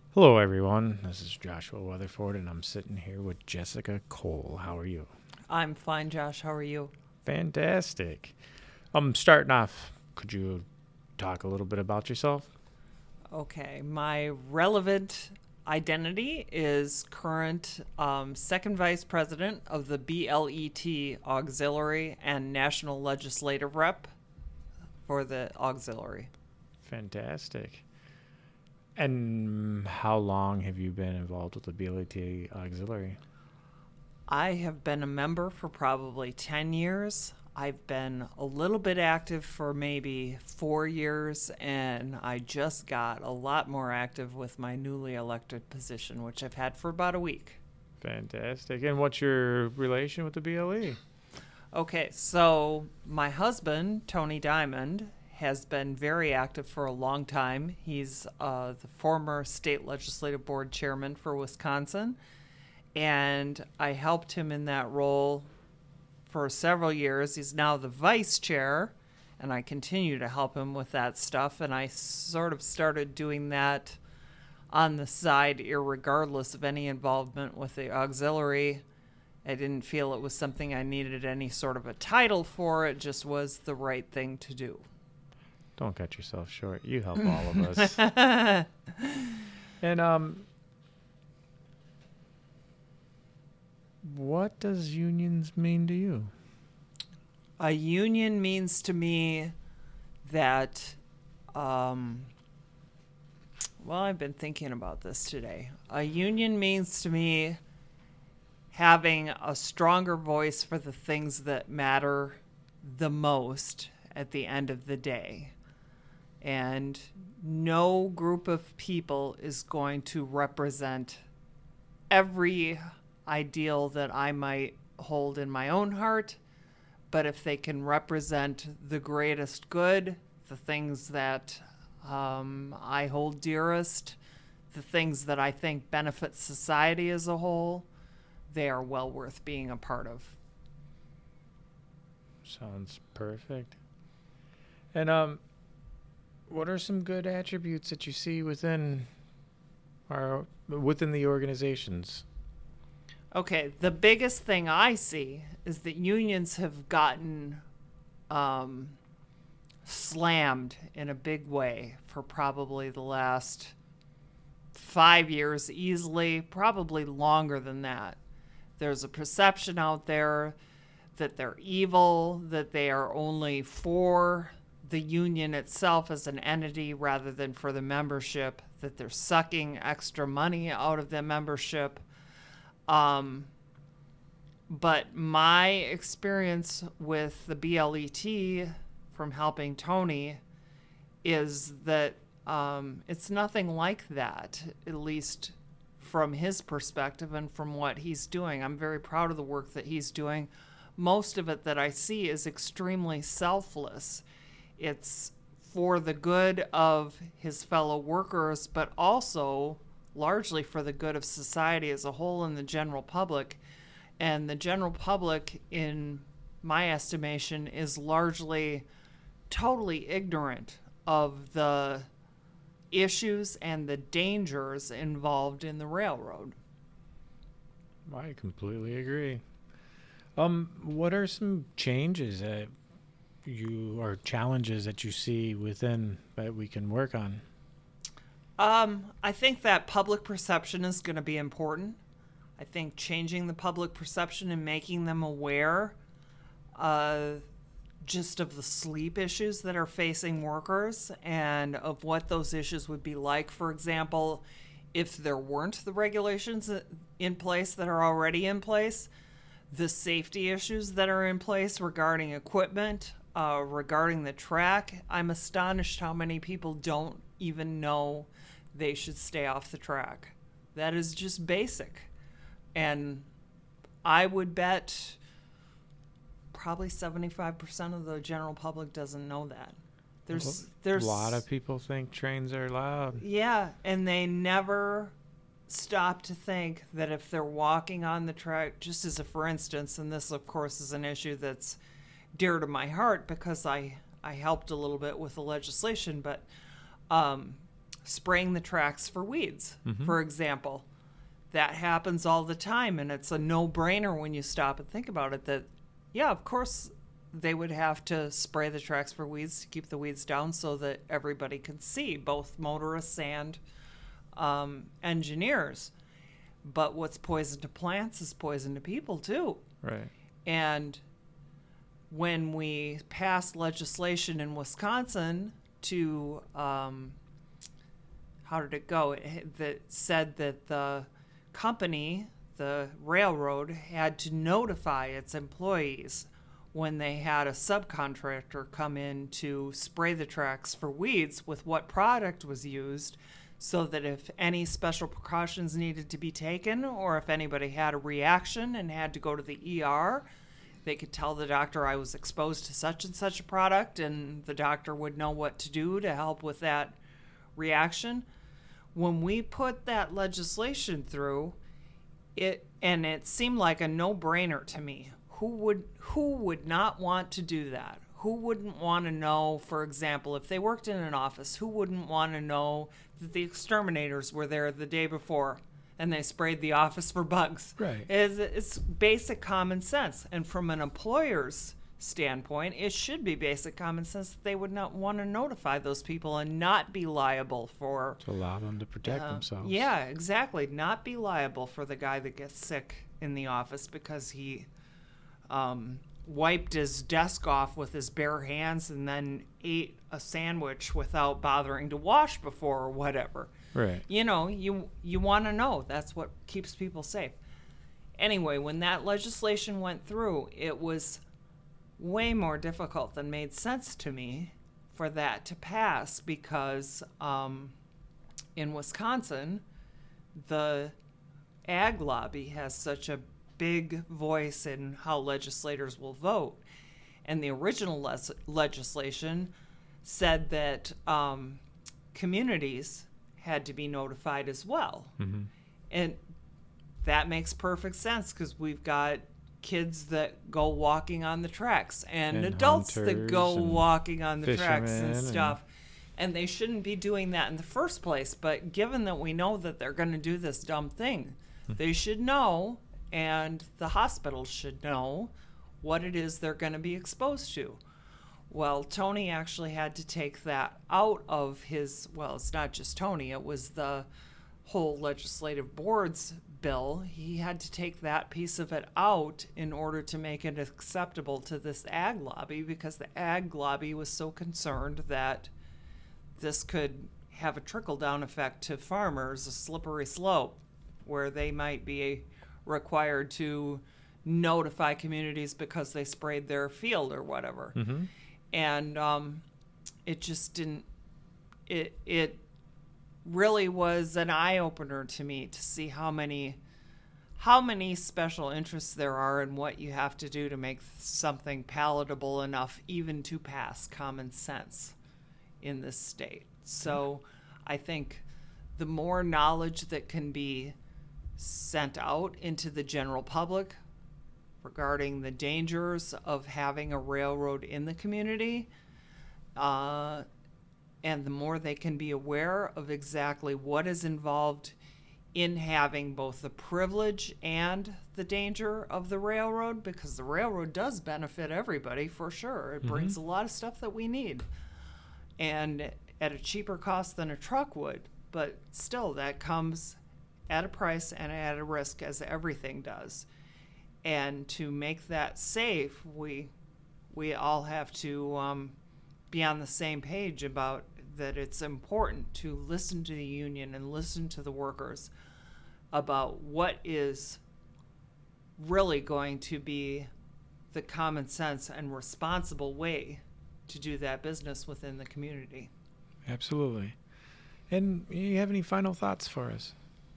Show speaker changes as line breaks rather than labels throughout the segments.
Hello, everyone. This is Joshua Weatherford, and I'm sitting here with Jessica Cole. How are you?
I'm fine, Josh. How are you?
Fantastic. Starting off, could you talk a little bit about yourself?
Okay, my relevant identity is current second vice president of the BLET Auxiliary and National Legislative Rep for the Auxiliary.
Fantastic. And how long have you been involved with the BLT Auxiliary?
I have been a member for probably 10 years. I've been a little bit active for maybe 4 years, and I just got a lot more active with my newly elected position, which I've had for about a week.
Fantastic. And what's your relation with the BLE?
Okay, so my husband, Tony Diamond, has been very active for a long time. He's the former state legislative board chairman for Wisconsin, and I helped him in that role for several years. He's now the vice chair, and I continue to help him with that stuff, and I sort of started doing that on the side, irregardless of any involvement with the auxiliary. I didn't feel it was something I needed any sort of a title for. It just was the right thing to do.
Don't cut yourself short. You help all of us. And what does unions mean to you?
A union means to me that, I've been thinking about this today. A union means to me having a stronger voice for the things that matter the most at the end of the day. And no group of people is going to represent every ideal that I might hold in my own heart, but if they can represent the greatest good, the things that I hold dearest, the things that I think benefit society as a whole, they are well worth being a part of.
Sounds perfect. And what are some good attributes that you see within the organizations?
Okay, the biggest thing I see is that unions have gotten slammed in a big way for probably the last 5 years easily, probably longer than that. There's a perception out there that they're evil, that they are only for the union itself as an entity rather than for the membership, that they're sucking extra money out of the membership. But my experience with the BLET from helping Tony is that it's nothing like that, at least from his perspective and from what he's doing. I'm very proud of the work that he's doing. Most of it that I see is extremely selfless. It's for the good of his fellow workers, but also largely for the good of society as a whole and the general public. And the general public, in my estimation, is largely totally ignorant of the issues and the dangers involved in the railroad.
I completely agree. What are some changes or challenges that you see within that we can work on?
I think that public perception is going to be important. I think changing the public perception and making them aware just of the sleep issues that are facing workers and of what those issues would be like. For example, if there weren't the regulations in place that are already in place, the safety issues that are in place regarding equipment, regarding the track, I'm astonished how many people don't even know they should stay off the track. That is just basic. And I would bet probably 75% of the general public doesn't know that. There's
a lot of people think trains are loud.
Yeah, and they never stop to think that if they're walking on the track, just as a for instance, and this of course is an issue that's dear to my heart because I helped a little bit with the legislation, but spraying the tracks for weeds, for example. That happens all the time, and it's a no-brainer when you stop and think about it that, yeah, of course they would have to spray the tracks for weeds to keep the weeds down so that everybody can see, both motorists and engineers. But what's poison to plants is poison to people, too.
Right.
And when we passed legislation in Wisconsin to, how did it go? That said that the company, the railroad, had to notify its employees when they had a subcontractor come in to spray the tracks for weeds with what product was used, so that if any special precautions needed to be taken, or if anybody had a reaction and had to go to the ER, they could tell the doctor, I was exposed to such and such a product, and the doctor would know what to do to help with that reaction. When we put that legislation through, it seemed like a no-brainer to me. Who would not want to do that? Who wouldn't want to know, for example, if they worked in an office, who wouldn't want to know that the exterminators were there the day before and they sprayed the office for bugs?
Right.
It's basic common sense. And from an employer's standpoint, it should be basic common sense that they would not want to notify those people and not be liable for...
To allow them to protect themselves.
Yeah, exactly. Not be liable for the guy that gets sick in the office because he wiped his desk off with his bare hands and then ate a sandwich without bothering to wash before or whatever.
Right.
You know, you want to know. That's what keeps people safe. Anyway, when that legislation went through, it was way more difficult than made sense to me for that to pass because in Wisconsin, the ag lobby has such a big voice in how legislators will vote. And the original legislation said that communities had to be notified as well. Mm-hmm. And that makes perfect sense because we've got kids that go walking on the tracks and adults that go walking on the tracks and stuff. And they shouldn't be doing that in the first place. But given that we know that they're going to do this dumb thing, they should know, and the hospitals should know what it is they're going to be exposed to. Well, Tony actually had to take that out of his, well, it's not just Tony, it was the whole legislative board's bill. He had to take that piece of it out in order to make it acceptable to this ag lobby because the ag lobby was so concerned that this could have a trickle-down effect to farmers, a slippery slope, where they might be required to notify communities because they sprayed their field or whatever. Mm-hmm. And it just didn't, it really was an eye-opener to me to see how many special interests there are and what you have to do to make something palatable enough even to pass common sense in this state. So I think the more knowledge that can be sent out into the general public regarding the dangers of having a railroad in the community, and the more they can be aware of exactly what is involved in having both the privilege and the danger of the railroad, because the railroad does benefit everybody for sure. It brings a lot of stuff that we need, and at a cheaper cost than a truck would, but still that comes at a price and at a risk, as everything does. And to make that safe, we all have to be on the same page about that it's important to listen to the union and listen to the workers about what is really going to be the common sense and responsible way to do that business within the community.
Absolutely. And you have any final thoughts for us?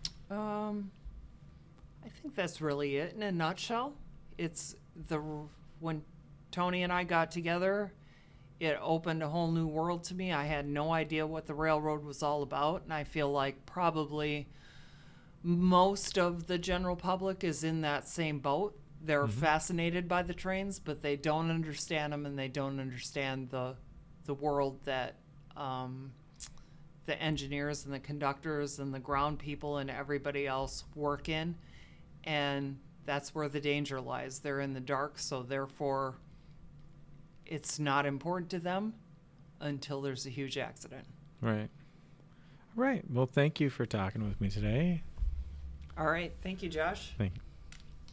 I think that's really it in a nutshell. It's when Tony and I got together, it opened a whole new world to me. I had no idea what the railroad was all about, and I feel like probably most of the general public is in that same boat. They're fascinated by the trains, but they don't understand them, and they don't understand the world that the engineers and the conductors and the ground people and everybody else work in. And that's where the danger lies. They're in the dark, so therefore it's not important to them until there's a huge accident.
Right. Right. Well, thank you for talking with me today.
All right. Thank you, Josh.
Thank you.